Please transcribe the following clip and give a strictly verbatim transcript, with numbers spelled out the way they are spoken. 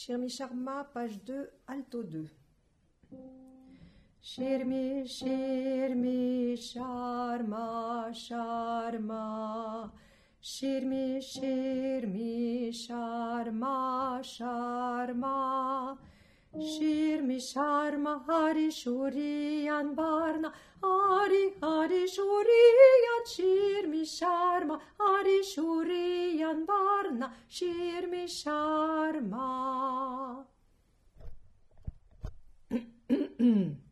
Shirmi Sharma, page deux, alto deux. Shirmi, Shirmi, Sharma, Sharma. Shirmi, Shirmi, Sharma, Sharma. Shirmi, Sharma, Hari, Shuriyan, Barna. Hari, Hari, Shuriyan, Shirmi, Sharma, Hari, Shuriyan, Barna. Shirmi, Sharma.